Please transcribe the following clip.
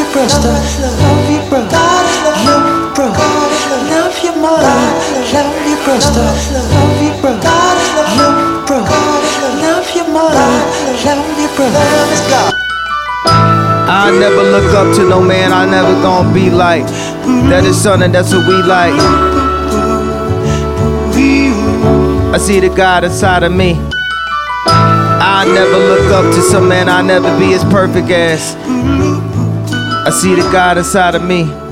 brother, love your brother, love your brother, love your mother, love your brother, love your brother, love your brother, love your mother, love your brother. Let's go. I never look up to no man, I never gonna be like. That is something, that's what we like. I see the God inside of me. I never look up to some man, I never be as perfect as. I see the God inside of me.